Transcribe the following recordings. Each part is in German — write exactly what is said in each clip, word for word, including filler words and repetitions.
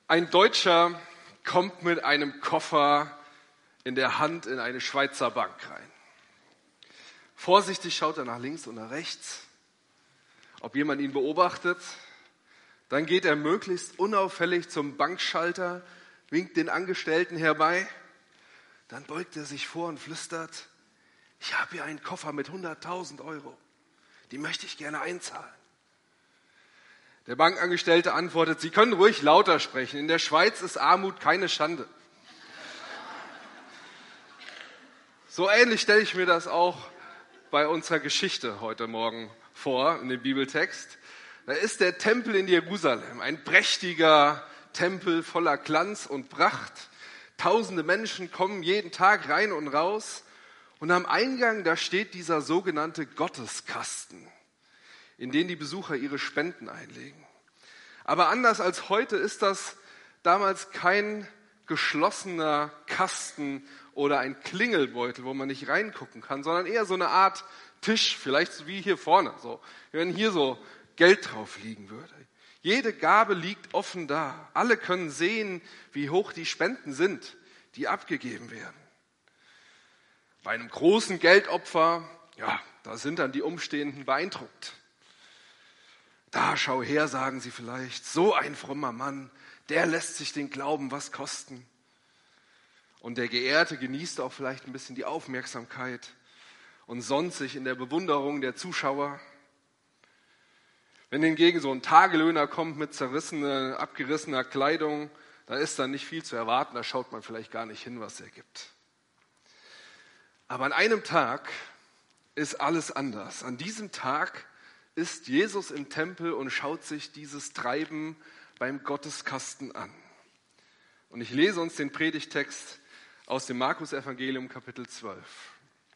Ein Deutscher kommt mit einem Koffer in der Hand in eine Schweizer Bank rein. Vorsichtig schaut er nach links und nach rechts, ob jemand ihn beobachtet. Dann geht er möglichst unauffällig zum Bankschalter, winkt den Angestellten herbei. Dann beugt er sich vor und flüstert: Ich habe hier einen Koffer mit hunderttausend Euro. Die möchte ich gerne einzahlen. Der Bankangestellte antwortet: Sie können ruhig lauter sprechen. In der Schweiz ist Armut keine Schande. So ähnlich stelle ich mir das auch bei unserer Geschichte heute Morgen vor, in dem Bibeltext. Da ist der Tempel in Jerusalem, ein prächtiger Tempel voller Glanz und Pracht. Tausende Menschen kommen jeden Tag rein und raus. Und am Eingang, da steht dieser sogenannte Gotteskasten, in den die Besucher ihre Spenden einlegen. Aber anders als heute ist das damals kein geschlossener Kasten oder ein Klingelbeutel, wo man nicht reingucken kann, sondern eher so eine Art Tisch, vielleicht so wie hier vorne, so, wenn hier so Geld drauf liegen würde. Jede Gabe liegt offen da. Alle können sehen, wie hoch die Spenden sind, die abgegeben werden. Bei einem großen Geldopfer, ja, da sind dann die Umstehenden beeindruckt. Da, schau her, sagen sie vielleicht, so ein frommer Mann, der lässt sich den Glauben was kosten. Und der Geehrte genießt auch vielleicht ein bisschen die Aufmerksamkeit und sonnt sich in der Bewunderung der Zuschauer. Wenn hingegen so ein Tagelöhner kommt mit zerrissener, abgerissener Kleidung, da ist dann nicht viel zu erwarten, da schaut man vielleicht gar nicht hin, was er gibt. Aber an einem Tag ist alles anders. An diesem Tag ist Jesus im Tempel und schaut sich dieses Treiben beim Gotteskasten an. Und ich lese uns den Predigtext aus dem Markus-Evangelium, Kapitel zwölf.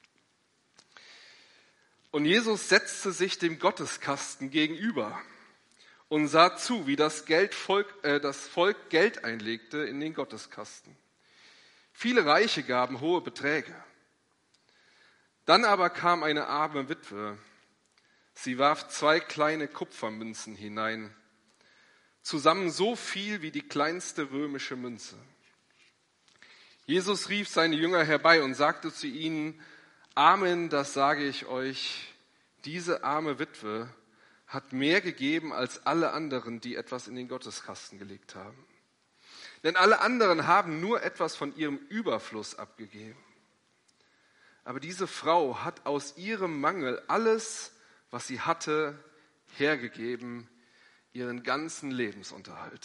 Und Jesus setzte sich dem Gotteskasten gegenüber und sah zu, wie das, Geldvolk, äh, das Volk Geld einlegte in den Gotteskasten. Viele Reiche gaben hohe Beträge. Dann aber kam eine arme Witwe. Sie warf zwei kleine Kupfermünzen hinein, zusammen so viel wie die kleinste römische Münze. Jesus rief seine Jünger herbei und sagte zu ihnen: Amen, das sage ich euch, diese arme Witwe hat mehr gegeben als alle anderen, die etwas in den Gotteskasten gelegt haben. Denn alle anderen haben nur etwas von ihrem Überfluss abgegeben. Aber diese Frau hat aus ihrem Mangel alles, was sie hatte, hergegeben, ihren ganzen Lebensunterhalt.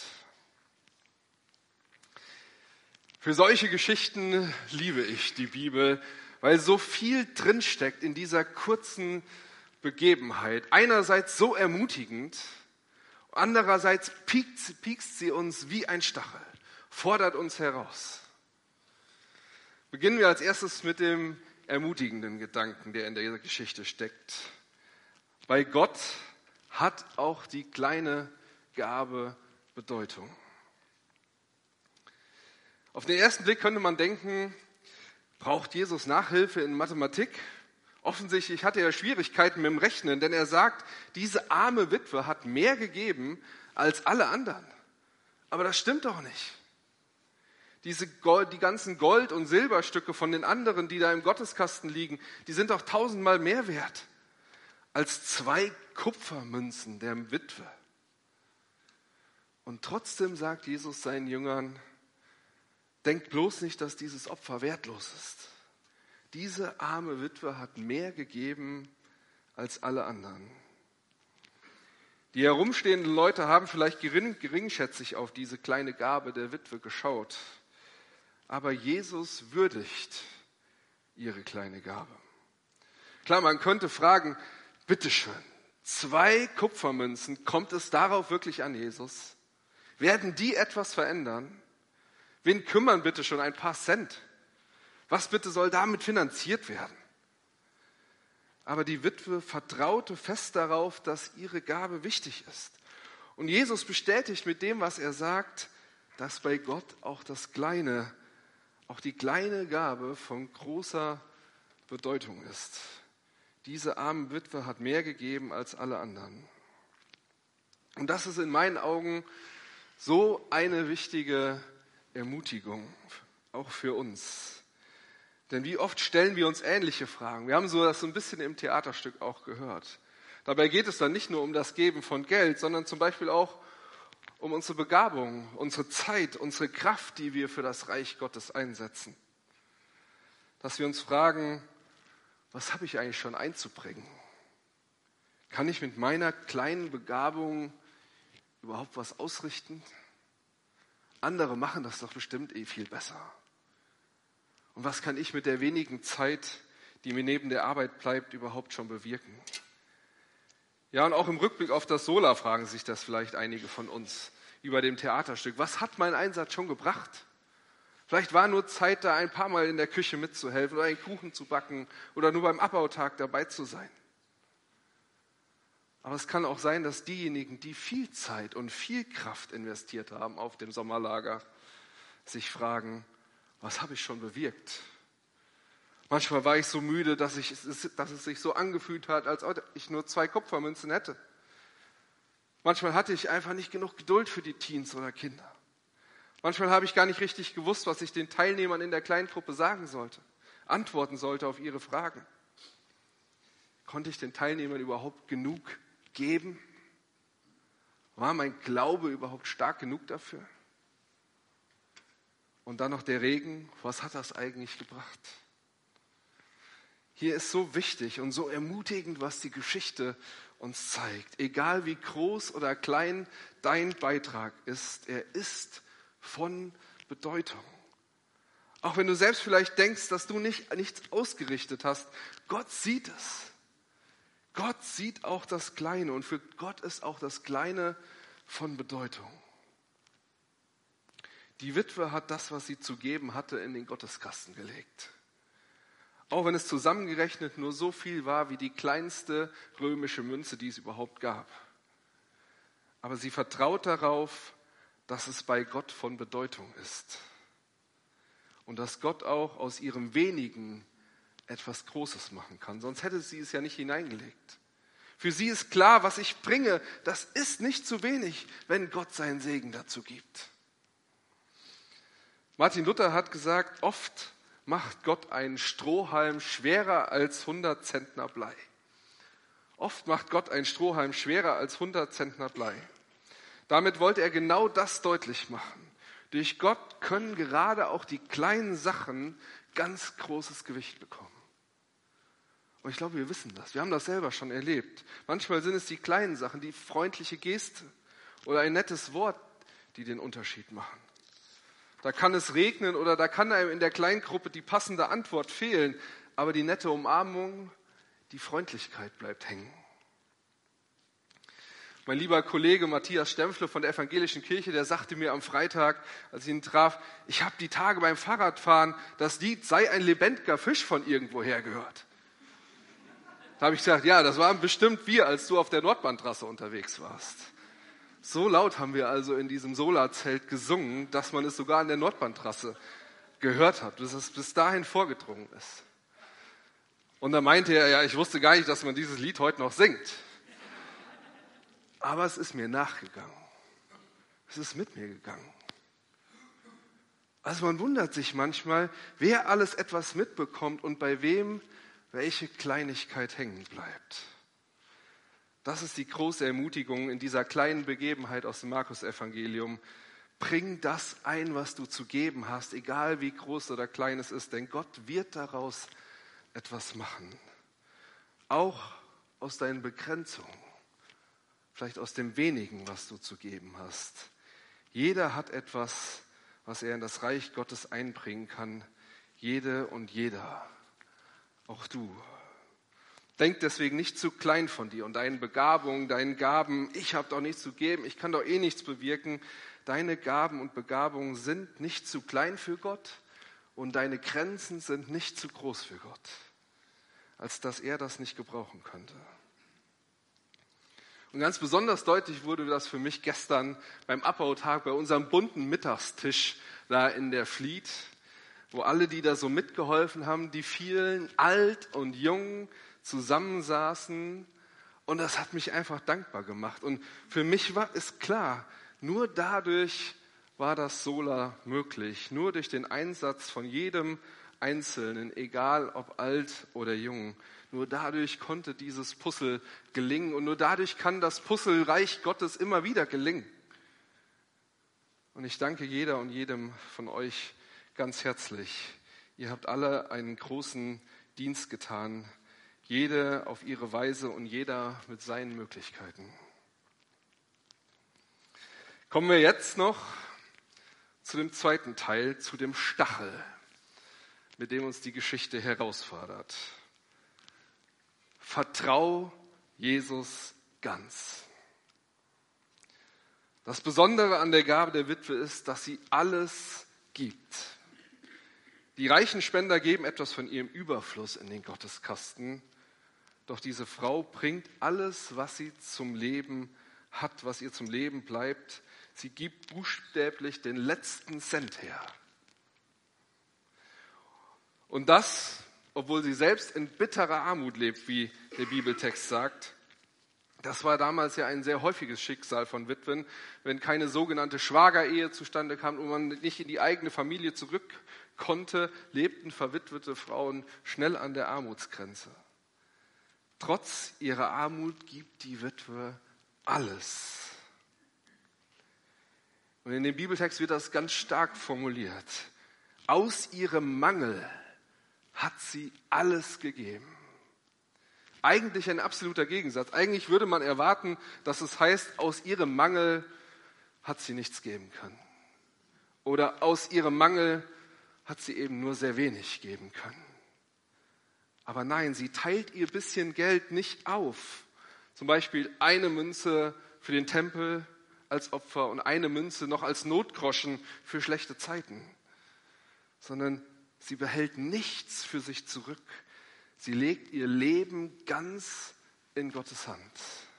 Für solche Geschichten liebe ich die Bibel, weil so viel drinsteckt in dieser kurzen Begebenheit. Einerseits so ermutigend, andererseits piekst, piekst sie uns wie ein Stachel, fordert uns heraus. Beginnen wir als erstes mit dem ermutigenden Gedanken, der in der Geschichte steckt. Bei Gott hat auch die kleine Gabe Bedeutung. Auf den ersten Blick könnte man denken, braucht Jesus Nachhilfe in Mathematik? Offensichtlich hatte er Schwierigkeiten mit dem Rechnen, denn er sagt, diese arme Witwe hat mehr gegeben als alle anderen. Aber das stimmt doch nicht. Diese Gold, die ganzen Gold- und Silberstücke von den anderen, die da im Gotteskasten liegen, die sind doch tausendmal mehr wert als zwei Kupfermünzen der Witwe. Und trotzdem sagt Jesus seinen Jüngern: Denkt bloß nicht, dass dieses Opfer wertlos ist. Diese arme Witwe hat mehr gegeben als alle anderen. Die herumstehenden Leute haben vielleicht gering, geringschätzig auf diese kleine Gabe der Witwe geschaut. Aber Jesus würdigt ihre kleine Gabe. Klar, man könnte fragen, bitteschön, zwei Kupfermünzen, kommt es darauf wirklich an, Jesus? Werden die etwas verändern? Wen kümmern bitte schon ein paar Cent? Was bitte soll damit finanziert werden? Aber die Witwe vertraute fest darauf, dass ihre Gabe wichtig ist. Und Jesus bestätigt mit dem, was er sagt, dass bei Gott auch das Kleine, auch die kleine Gabe von großer Bedeutung ist. Diese arme Witwe hat mehr gegeben als alle anderen. Und das ist in meinen Augen So eine wichtige Ermutigung, auch für uns. Denn wie oft stellen wir uns ähnliche Fragen? Wir haben so das so ein bisschen im Theaterstück auch gehört. Dabei geht es dann nicht nur um das Geben von Geld, sondern zum Beispiel auch um unsere Begabung, unsere Zeit, unsere Kraft, die wir für das Reich Gottes einsetzen. Dass wir uns fragen, was habe ich eigentlich schon einzubringen? Kann ich mit meiner kleinen Begabung überhaupt was ausrichten? Andere machen das doch bestimmt eh viel besser. Und was kann ich mit der wenigen Zeit, die mir neben der Arbeit bleibt, überhaupt schon bewirken? Ja, und auch im Rückblick auf das Sola fragen sich das vielleicht einige von uns über dem Theaterstück. Was hat mein Einsatz schon gebracht? Vielleicht war nur Zeit da, ein paar Mal in der Küche mitzuhelfen oder einen Kuchen zu backen oder nur beim Abbautag dabei zu sein. Aber es kann auch sein, dass diejenigen, die viel Zeit und viel Kraft investiert haben auf dem Sommerlager, sich fragen, was habe ich schon bewirkt? Manchmal war ich so müde, dass, ich, dass es sich so angefühlt hat, als ob ich nur zwei Kupfermünzen hätte. Manchmal hatte ich einfach nicht genug Geduld für die Teens oder Kinder. Manchmal habe ich gar nicht richtig gewusst, was ich den Teilnehmern in der Kleingruppe sagen sollte, antworten sollte auf ihre Fragen. Konnte ich den Teilnehmern überhaupt genug geben? War mein Glaube überhaupt stark genug dafür? Und dann noch der Regen, was hat das eigentlich gebracht? Hier ist so wichtig und so ermutigend, was die Geschichte uns zeigt. Egal wie groß oder klein dein Beitrag ist, er ist von Bedeutung. Auch wenn du selbst vielleicht denkst, dass du nicht, nichts ausgerichtet hast, Gott sieht es. Gott sieht auch das Kleine und für Gott ist auch das Kleine von Bedeutung. Die Witwe hat das, was sie zu geben hatte, in den Gotteskasten gelegt. Auch wenn es zusammengerechnet nur so viel war wie die kleinste römische Münze, die es überhaupt gab. Aber sie vertraut darauf, dass es bei Gott von Bedeutung ist. Und dass Gott auch aus ihrem Wenigen etwas Großes machen kann. Sonst hätte sie es ja nicht hineingelegt. Für sie ist klar, was ich bringe, das ist nicht zu wenig, wenn Gott seinen Segen dazu gibt. Martin Luther hat gesagt, oft macht Gott einen Strohhalm schwerer als hundert Zentner Blei. Oft macht Gott einen Strohhalm schwerer als hundert Zentner Blei. Damit wollte er genau das deutlich machen. Durch Gott können gerade auch die kleinen Sachen ganz großes Gewicht bekommen. Und ich glaube, wir wissen das. Wir haben das selber schon erlebt. Manchmal sind es die kleinen Sachen, die freundliche Geste oder ein nettes Wort, die den Unterschied machen. Da kann es regnen oder da kann einem in der Kleingruppe die passende Antwort fehlen, aber die nette Umarmung, die Freundlichkeit bleibt hängen. Mein lieber Kollege Matthias Stempfle von der Evangelischen Kirche, der sagte mir am Freitag, als ich ihn traf, ich habe die Tage beim Fahrradfahren, das Lied sei ein lebendiger Fisch von irgendwoher gehört. Da habe ich gesagt, ja, das waren bestimmt wir, als du auf der Nordbahntrasse unterwegs warst. So laut haben wir also in diesem Sola-Zelt gesungen, dass man es sogar an der Nordbahntrasse gehört hat, bis es bis dahin vorgedrungen ist. Und da meinte er, ja, ich wusste gar nicht, dass man dieses Lied heute noch singt. Aber es ist mir nachgegangen. Es ist mit mir gegangen. Also man wundert sich manchmal, wer alles etwas mitbekommt und bei wem welche Kleinigkeit hängen bleibt. Das ist die große Ermutigung in dieser kleinen Begebenheit aus dem Markus-Evangelium. Bring das ein, was du zu geben hast, egal wie groß oder klein es ist, denn Gott wird daraus etwas machen. Auch aus deinen Begrenzungen, vielleicht aus dem wenigen, was du zu geben hast. Jeder hat etwas, was er in das Reich Gottes einbringen kann. Jede und jeder, auch du. Denk deswegen nicht zu klein von dir und deinen Begabungen, deinen Gaben. Ich habe doch nichts zu geben, ich kann doch eh nichts bewirken. Deine Gaben und Begabungen sind nicht zu klein für Gott und deine Grenzen sind nicht zu groß für Gott, als dass er das nicht gebrauchen könnte. Und ganz besonders deutlich wurde das für mich gestern beim Abbautag bei unserem bunten Mittagstisch da in der Fliet, wo alle, die da so mitgeholfen haben, die vielen alt und jung zusammensaßen und das hat mich einfach dankbar gemacht. Und für mich war es klar, Nur dadurch war das Sola möglich. Nur durch den Einsatz von jedem Einzelnen, egal ob alt oder jung. Nur dadurch konnte dieses Puzzle gelingen und nur dadurch kann das Puzzlereich Gottes immer wieder gelingen. Und ich danke jeder und jedem von euch ganz herzlich. Ihr habt alle einen großen Dienst getan, jede auf ihre Weise und jeder mit seinen Möglichkeiten. Kommen wir jetzt noch zu dem zweiten Teil, zu dem Stachel, mit dem uns die Geschichte herausfordert. Vertrau Jesus ganz. Das Besondere an der Gabe der Witwe ist, dass sie alles gibt. Die reichen Spender geben etwas von ihrem Überfluss in den Gotteskasten, doch diese Frau bringt alles, was sie zum Leben hat, was ihr zum Leben bleibt. Sie gibt buchstäblich den letzten Cent her. Und das, obwohl sie selbst in bitterer Armut lebt, wie der Bibeltext sagt. Das war damals ja ein sehr häufiges Schicksal von Witwen, wenn keine sogenannte Schwagerehe zustande kam und man nicht in die eigene Familie zurück konnte, lebten verwitwete Frauen schnell an der Armutsgrenze. Trotz ihrer Armut gibt die Witwe alles. Und in dem Bibeltext wird das ganz stark formuliert. Aus ihrem Mangel hat sie alles gegeben. Eigentlich ein absoluter Gegensatz. Eigentlich würde man erwarten, dass es heißt, aus ihrem Mangel hat sie nichts geben können. Oder aus ihrem Mangel hat sie eben nur sehr wenig geben können. Aber nein, sie teilt ihr bisschen Geld nicht auf. Zum Beispiel eine Münze für den Tempel als Opfer und eine Münze noch als Notgroschen für schlechte Zeiten. Sondern sie behält nichts für sich zurück. Sie legt ihr Leben ganz in Gottes Hand.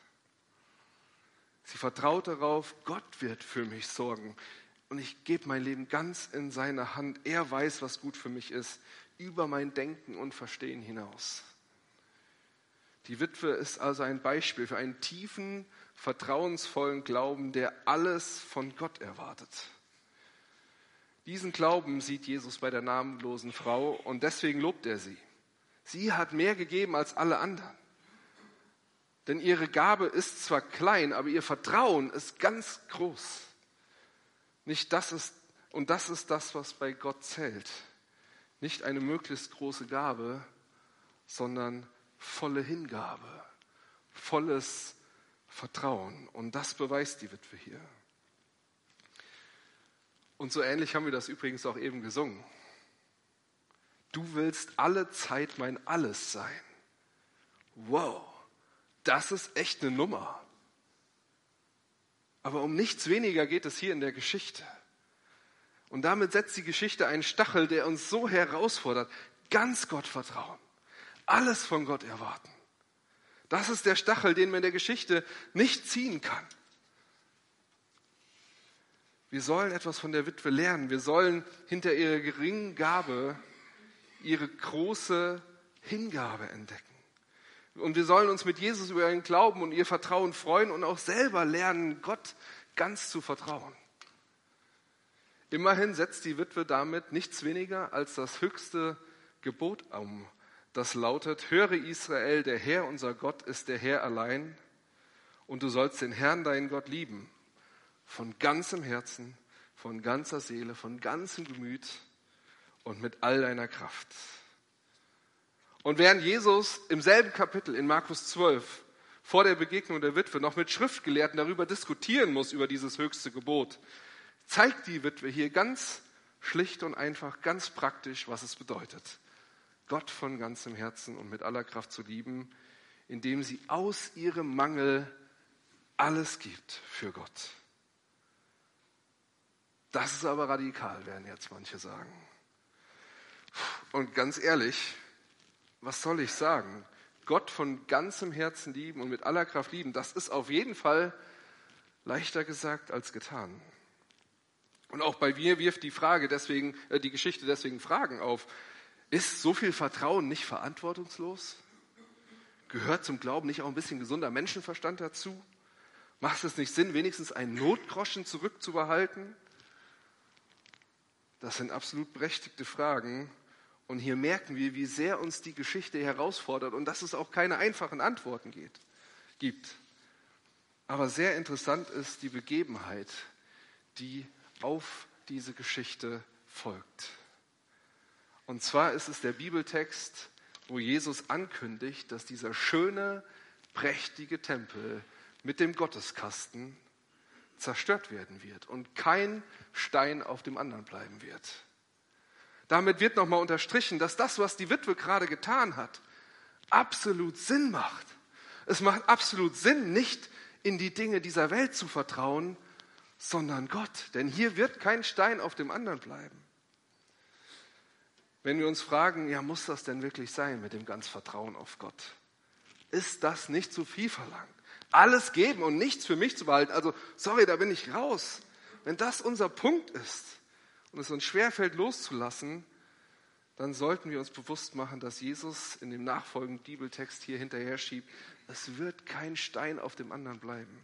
Sie vertraut darauf, Gott wird für mich sorgen. Und ich gebe mein Leben ganz in seine Hand. Er weiß, was gut für mich ist, über mein Denken und Verstehen hinaus. Die Witwe ist also ein Beispiel für einen tiefen, vertrauensvollen Glauben, der alles von Gott erwartet. Diesen Glauben sieht Jesus bei der namenlosen Frau und deswegen lobt er sie. Sie hat mehr gegeben als alle anderen. Denn ihre Gabe ist zwar klein, aber ihr Vertrauen ist ganz groß. Nicht das ist, und das ist das, was bei Gott zählt. Nicht eine möglichst große Gabe, sondern volle Hingabe, volles Vertrauen. Und das beweist die Witwe hier. Und so ähnlich haben wir das übrigens auch eben gesungen. Du willst alle Zeit mein Alles sein. Wow, das ist echt eine Nummer. Aber um nichts weniger geht es hier in der Geschichte. Und damit setzt die Geschichte einen Stachel, der uns so herausfordert. Ganz Gott vertrauen. Alles von Gott erwarten. Das ist der Stachel, den man in der Geschichte nicht ziehen kann. Wir sollen etwas von der Witwe lernen. Wir sollen hinter ihrer geringen Gabe ihre große Hingabe entdecken. Und wir sollen uns mit Jesus über ihren Glauben und ihr Vertrauen freuen und auch selber lernen, Gott ganz zu vertrauen. Immerhin setzt die Witwe damit nichts weniger als das höchste Gebot um. Das lautet, höre Israel, der Herr unser Gott ist der Herr allein und du sollst den Herrn, deinen Gott, lieben. Von ganzem Herzen, von ganzer Seele, von ganzem Gemüt und mit all deiner Kraft. Und während Jesus im selben Kapitel in Markus zwölf vor der Begegnung der Witwe noch mit Schriftgelehrten darüber diskutieren muss, über dieses höchste Gebot, zeigt die Witwe hier ganz schlicht und einfach, ganz praktisch, was es bedeutet, Gott von ganzem Herzen und mit aller Kraft zu lieben, indem sie aus ihrem Mangel alles gibt für Gott. Das ist aber radikal, werden jetzt manche sagen. Und ganz ehrlich, was soll ich sagen? Gott von ganzem Herzen lieben und mit aller Kraft lieben, das ist auf jeden Fall leichter gesagt als getan. Und auch bei mir wirft die Frage deswegen, äh, die Geschichte deswegen Fragen auf. Ist so viel Vertrauen nicht verantwortungslos? Gehört zum Glauben nicht auch ein bisschen gesunder Menschenverstand dazu? Macht es nicht Sinn, wenigstens einen Notgroschen zurückzubehalten? Das sind absolut berechtigte Fragen. Und hier merken wir, wie sehr uns die Geschichte herausfordert und dass es auch keine einfachen Antworten geht, gibt. Aber sehr interessant ist die Begebenheit, die auf diese Geschichte folgt. Und zwar ist es der Bibeltext, wo Jesus ankündigt, dass dieser schöne, prächtige Tempel mit dem Gotteskasten zerstört werden wird und kein Stein auf dem anderen bleiben wird. Damit wird nochmal unterstrichen, dass das, was die Witwe gerade getan hat, absolut Sinn macht. Es macht absolut Sinn, nicht in die Dinge dieser Welt zu vertrauen, sondern Gott. Denn hier wird kein Stein auf dem anderen bleiben. Wenn wir uns fragen, ja, muss das denn wirklich sein mit dem ganz Vertrauen auf Gott? Ist das nicht zu viel verlangt? Alles geben und nichts für mich zu behalten. Also, sorry, da bin ich raus. Wenn das unser Punkt ist und es uns schwerfällt loszulassen, dann sollten wir uns bewusst machen, dass Jesus in dem nachfolgenden Bibeltext hier hinterher schiebt, es wird kein Stein auf dem anderen bleiben.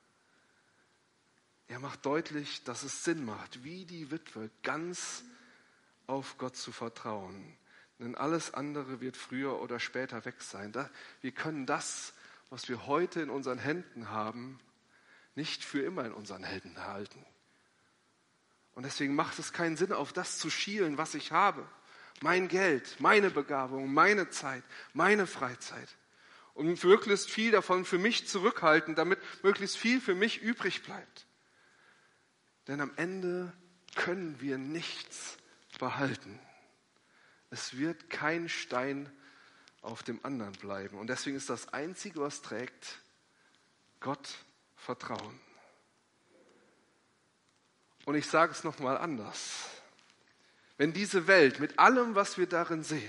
Er macht deutlich, dass es Sinn macht, wie die Witwe, ganz auf Gott zu vertrauen. Denn alles andere wird früher oder später weg sein. Wir können das, was wir heute in unseren Händen haben, nicht für immer in unseren Händen halten. Und deswegen macht es keinen Sinn, auf das zu schielen, was ich habe. Mein Geld, meine Begabung, meine Zeit, meine Freizeit. Und möglichst viel davon für mich zurückhalten, damit möglichst viel für mich übrig bleibt. Denn am Ende können wir nichts behalten. Es wird kein Stein auf dem anderen bleiben. Und deswegen ist das Einzige, was trägt, Gott vertrauen. Und ich sage es nochmal anders. Wenn diese Welt mit allem, was wir darin sehen,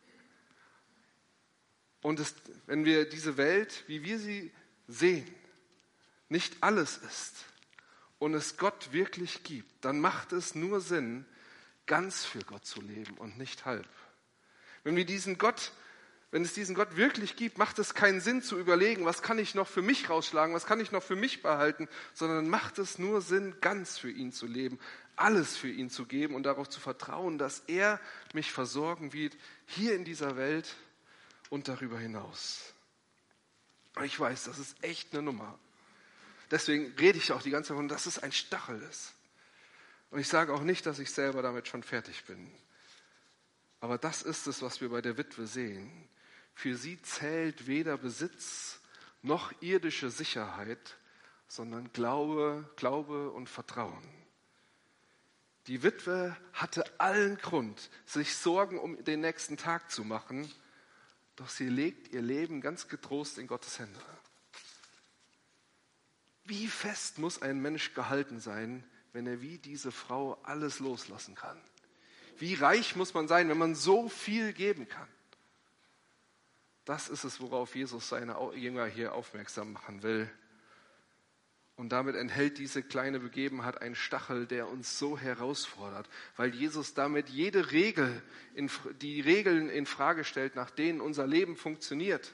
und es, wenn wir diese Welt, wie wir sie sehen, nicht alles ist und es Gott wirklich gibt, dann macht es nur Sinn, ganz für Gott zu leben und nicht halb. Wenn wir diesen Gott, wenn es diesen Gott wirklich gibt, macht es keinen Sinn zu überlegen, was kann ich noch für mich rausschlagen, was kann ich noch für mich behalten, sondern macht es nur Sinn, ganz für ihn zu leben, alles für ihn zu geben und darauf zu vertrauen, dass er mich versorgen wird, hier in dieser Welt und darüber hinaus. Und ich weiß, das ist echt eine Nummer. Deswegen rede ich auch die ganze Zeit davon, dass es ein Stachel ist. Und ich sage auch nicht, dass ich selber damit schon fertig bin. Aber das ist es, was wir bei der Witwe sehen. Für sie zählt weder Besitz noch irdische Sicherheit, sondern Glaube, Glaube und Vertrauen. Die Witwe hatte allen Grund, sich Sorgen um den nächsten Tag zu machen, doch sie legt ihr Leben ganz getrost in Gottes Hände. Wie fest muss ein Mensch gehalten sein, wenn er wie diese Frau alles loslassen kann? Wie reich muss man sein, wenn man so viel geben kann? Das ist es, worauf Jesus seine Jünger hier aufmerksam machen will. Und damit enthält diese kleine Begebenheit einen Stachel, der uns so herausfordert, weil Jesus damit jede Regel, in, die Regeln in Frage stellt, nach denen unser Leben funktioniert.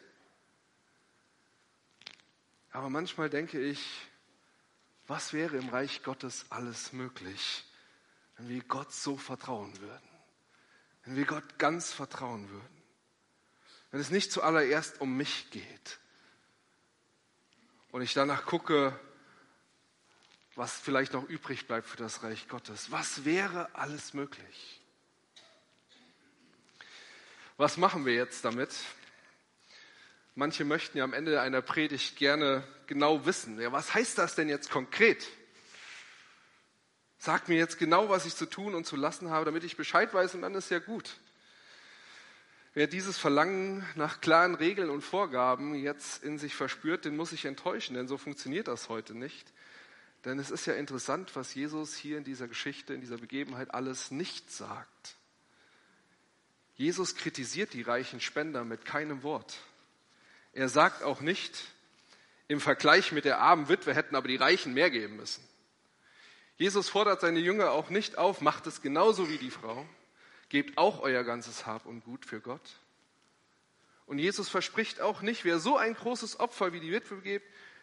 Aber manchmal denke ich, was wäre im Reich Gottes alles möglich, wenn wir Gott so vertrauen würden, wenn wir Gott ganz vertrauen würden, wenn es nicht zuallererst um mich geht und ich danach gucke, was vielleicht noch übrig bleibt für das Reich Gottes. Was wäre alles möglich? Was machen wir jetzt damit? Manche möchten ja am Ende einer Predigt gerne genau wissen, ja, was heißt das denn jetzt konkret? Sag mir jetzt genau, was ich zu tun und zu lassen habe, damit ich Bescheid weiß und dann ist ja gut. Wer dieses Verlangen nach klaren Regeln und Vorgaben jetzt in sich verspürt, den muss ich enttäuschen, denn so funktioniert das heute nicht. Denn es ist ja interessant, was Jesus hier in dieser Geschichte, in dieser Begebenheit alles nicht sagt. Jesus kritisiert die reichen Spender mit keinem Wort. Er sagt auch nicht, im Vergleich mit der armen Witwe hätten aber die Reichen mehr geben müssen. Jesus fordert seine Jünger auch nicht auf, macht es genauso wie die Frau, gebt auch euer ganzes Hab und Gut für Gott. Und Jesus verspricht auch nicht, wer so ein großes Opfer wie die Witwe gibt,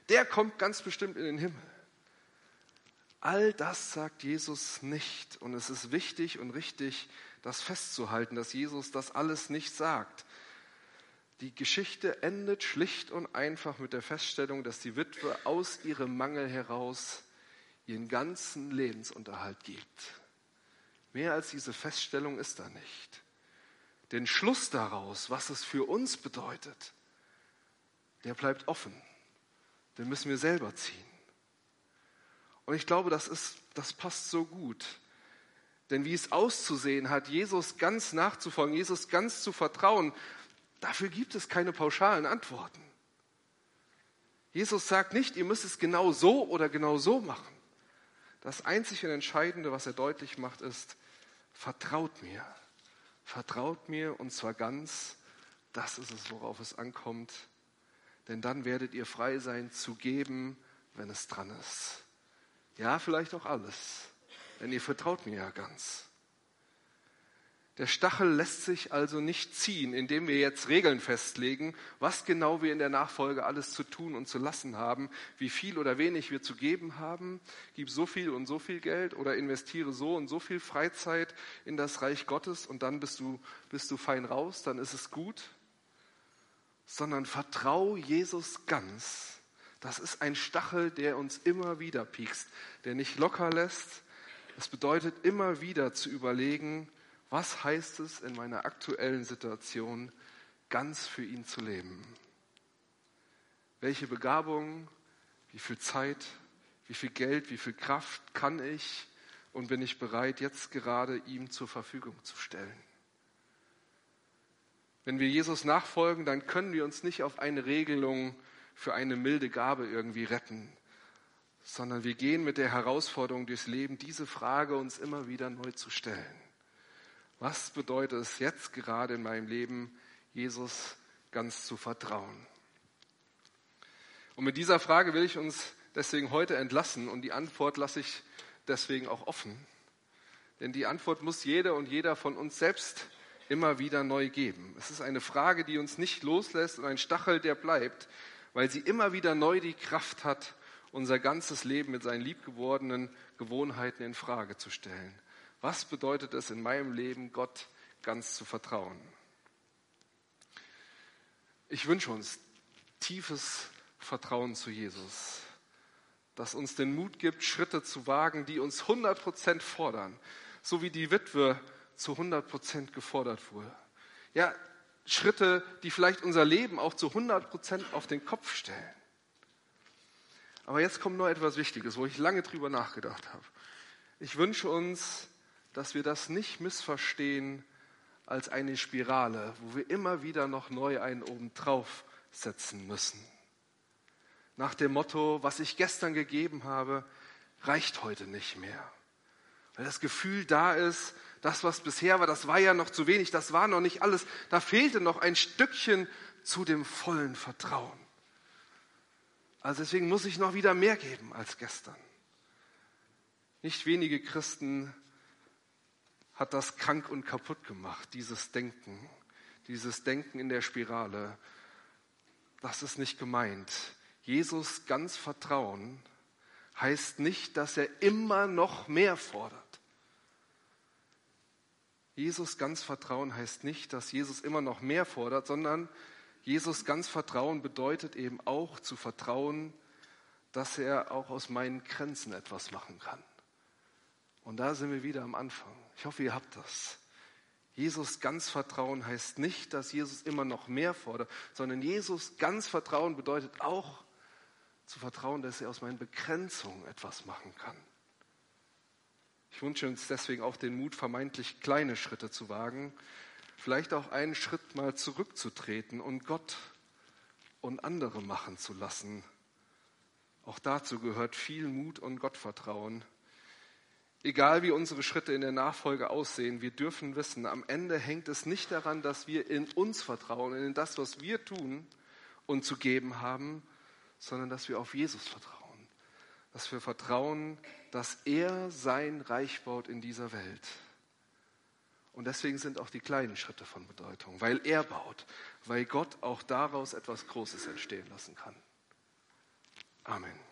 der kommt ganz bestimmt in den Himmel. All das sagt Jesus nicht. Und es ist wichtig und richtig, das festzuhalten, dass Jesus das alles nicht sagt. Die Geschichte endet schlicht und einfach mit der Feststellung, dass die Witwe aus ihrem Mangel heraus ihren ganzen Lebensunterhalt gibt. Mehr als diese Feststellung ist da nicht. Den Schluss daraus, was es für uns bedeutet, der bleibt offen. Den müssen wir selber ziehen. Und ich glaube, das ist, das passt so gut. Denn wie es auszusehen hat, Jesus ganz nachzufolgen, Jesus ganz zu vertrauen, dafür gibt es keine pauschalen Antworten. Jesus sagt nicht, ihr müsst es genau so oder genau so machen. Das Einzige und Entscheidende, was er deutlich macht, ist, vertraut mir. Vertraut mir und zwar ganz, das ist es, worauf es ankommt. Denn dann werdet ihr frei sein zu geben, wenn es dran ist. Ja, vielleicht auch alles, denn ihr vertraut mir ja ganz. Der Stachel lässt sich also nicht ziehen, indem wir jetzt Regeln festlegen, was genau wir in der Nachfolge alles zu tun und zu lassen haben, wie viel oder wenig wir zu geben haben, gib so viel und so viel Geld oder investiere so und so viel Freizeit in das Reich Gottes und dann bist du, bist du fein raus, dann ist es gut. Sondern vertrau Jesus ganz. Das ist ein Stachel, der uns immer wieder piekst, der nicht locker lässt. Es bedeutet immer wieder zu überlegen, was heißt es in meiner aktuellen Situation, ganz für ihn zu leben? Welche Begabung, wie viel Zeit, wie viel Geld, wie viel Kraft kann ich und bin ich bereit, jetzt gerade ihm zur Verfügung zu stellen? Wenn wir Jesus nachfolgen, dann können wir uns nicht auf eine Regelung für eine milde Gabe irgendwie retten, sondern wir gehen mit der Herausforderung durchs Leben, diese Frage uns immer wieder neu zu stellen. Was bedeutet es jetzt gerade in meinem Leben, Jesus ganz zu vertrauen? Und mit dieser Frage will ich uns deswegen heute entlassen und die Antwort lasse ich deswegen auch offen. Denn die Antwort muss jede und jeder von uns selbst immer wieder neu geben. Es ist eine Frage, die uns nicht loslässt und ein Stachel, der bleibt, weil sie immer wieder neu die Kraft hat, unser ganzes Leben mit seinen liebgewordenen Gewohnheiten in Frage zu stellen. Was bedeutet es in meinem Leben, Gott ganz zu vertrauen? Ich wünsche uns tiefes Vertrauen zu Jesus, das uns den Mut gibt, Schritte zu wagen, die uns hundert Prozent fordern, so wie die Witwe zu hundert Prozent gefordert wurde. Ja, Schritte, die vielleicht unser Leben auch zu hundert Prozent auf den Kopf stellen. Aber jetzt kommt noch etwas Wichtiges, wo ich lange drüber nachgedacht habe. Ich wünsche uns, dass wir das nicht missverstehen als eine Spirale, wo wir immer wieder noch neu einen oben drauf setzen müssen. Nach dem Motto, was ich gestern gegeben habe, reicht heute nicht mehr. Weil das Gefühl da ist, das, was bisher war, das war ja noch zu wenig, das war noch nicht alles. Da fehlte noch ein Stückchen zu dem vollen Vertrauen. Also deswegen muss ich noch wieder mehr geben als gestern. Nicht wenige Christen hat das krank und kaputt gemacht, dieses Denken, dieses Denken in der Spirale. Das ist nicht gemeint. Jesus ganz vertrauen heißt nicht, dass er immer noch mehr fordert. Jesus ganz vertrauen heißt nicht, dass Jesus immer noch mehr fordert, sondern Jesus ganz vertrauen bedeutet eben auch zu vertrauen, dass er auch aus meinen Grenzen etwas machen kann. Und da sind wir wieder am Anfang. Ich hoffe, ihr habt das. Jesus ganz vertrauen heißt nicht, dass Jesus immer noch mehr fordert, sondern Jesus ganz vertrauen bedeutet auch zu vertrauen, dass er aus meinen Begrenzungen etwas machen kann. Ich wünsche uns deswegen auch den Mut, vermeintlich kleine Schritte zu wagen, vielleicht auch einen Schritt mal zurückzutreten und Gott und andere machen zu lassen. Auch dazu gehört viel Mut und Gottvertrauen. Egal wie unsere Schritte in der Nachfolge aussehen, wir dürfen wissen, am Ende hängt es nicht daran, dass wir in uns vertrauen, in das, was wir tun und zu geben haben, sondern dass wir auf Jesus vertrauen. Dass wir vertrauen, dass er sein Reich baut in dieser Welt. Und deswegen sind auch die kleinen Schritte von Bedeutung, weil er baut, weil Gott auch daraus etwas Großes entstehen lassen kann. Amen.